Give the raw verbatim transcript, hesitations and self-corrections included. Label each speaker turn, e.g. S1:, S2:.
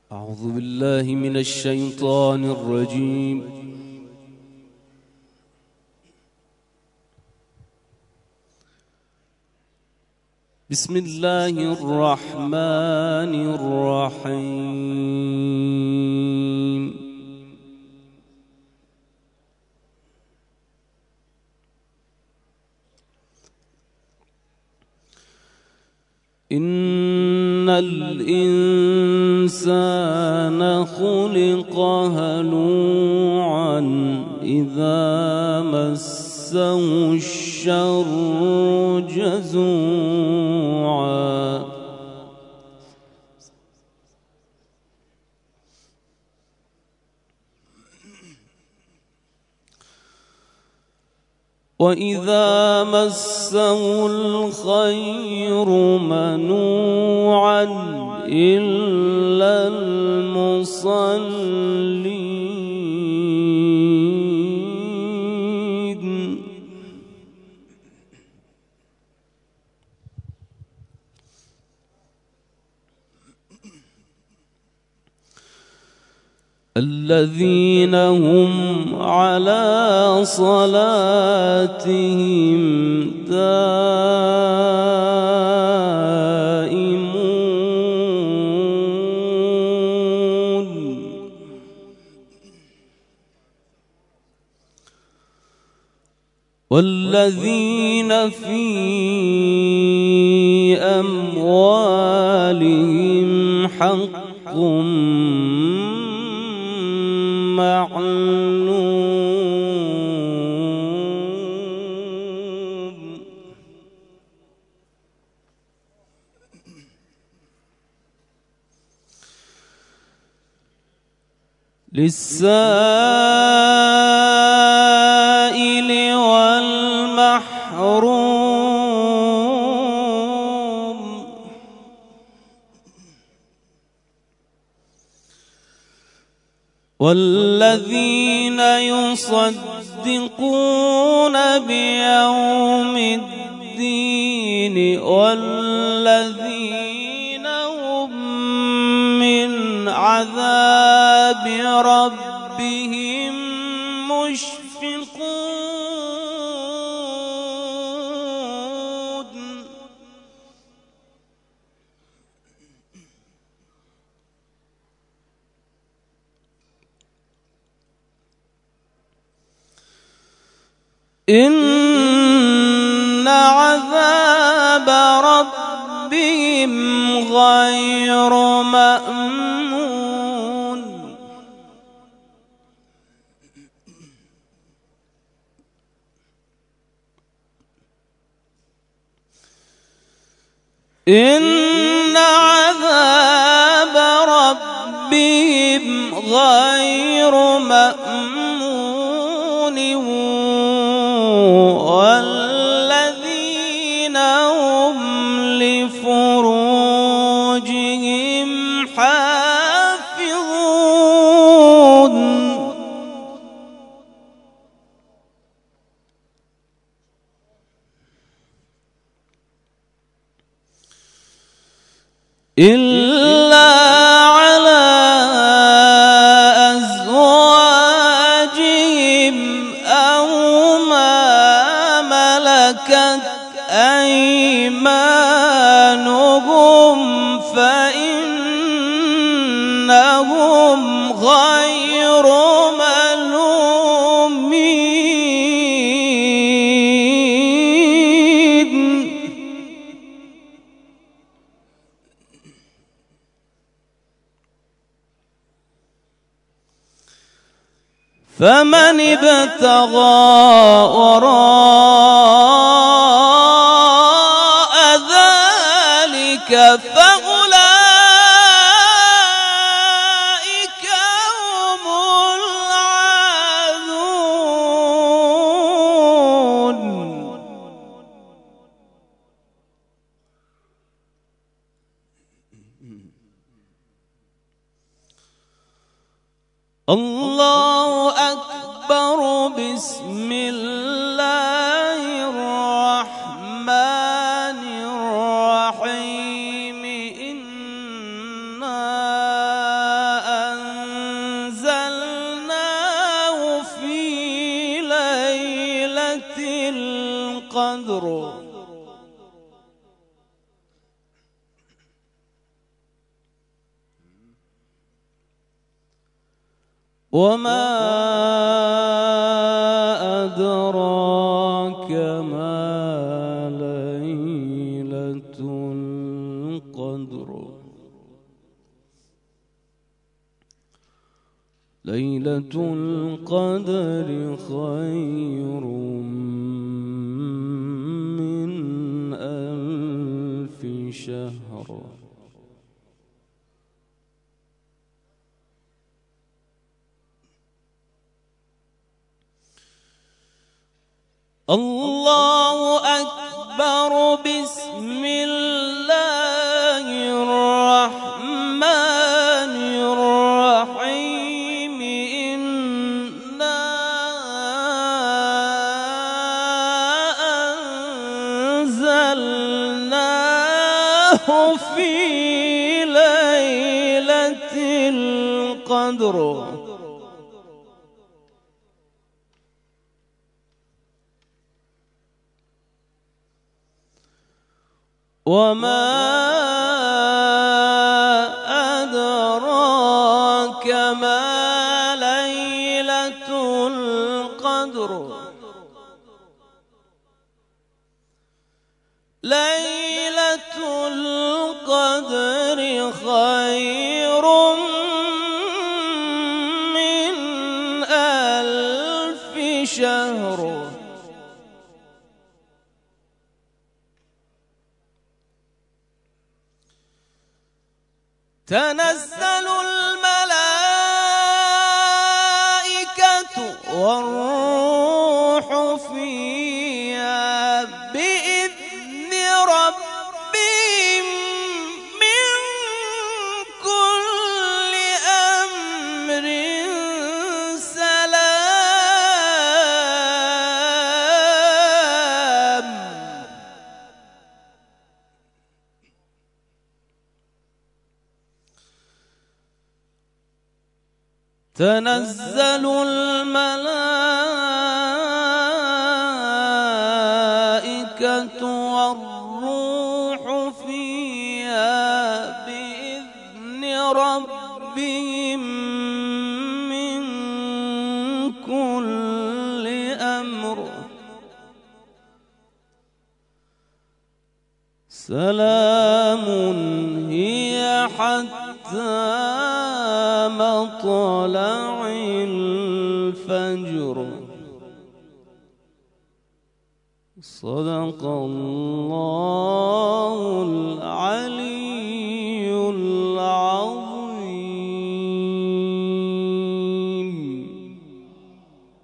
S1: أعوذ بالله من الشيطان الرجيم. بسم الله الرحمن الرحيم. إن الإنسان خلق هلوعا إذا مسه الشر جزوعا وإذا مسه الخير منوعا إلا المصلين. الذين هم على صلاتهم دائمون. والذين في أموالهم حق معلوم للسائل والمحروم. والذين يصدقون بيوم الدين والذين هم من عذاب ربهم مشفقون. إن عذاب ربهم غير مأمون. إن عذاب ربهم غير مأمون. والذين هم لفروجهم حافظون. إلا على أزواجهم أو ما ملكت أيمانهم فإنهم غير ملومين. فمن ابتغى وراء ذلك فأولئك هم العادون. الله أكبر. بسم الله الرحمن الرحيم. إنا وما أدراك ما ليلة القدر ليلة القدر خير من ألف شهر. الله أكبر. بسم الله الرحمن الرحيم. إنا أنزلناه في ليلة القدر وما أدراك ما ليلة القدر ليلة القدر خير من ألف شهر. تنزل الملائكة والروح فيها بإذن ربهم من كل أمر سلام. تنزل الملائكة والروح فيها بإذن ربهم من كل أمر سلام هي حتى مطلع الفجر. صدق الله العلي العظيم.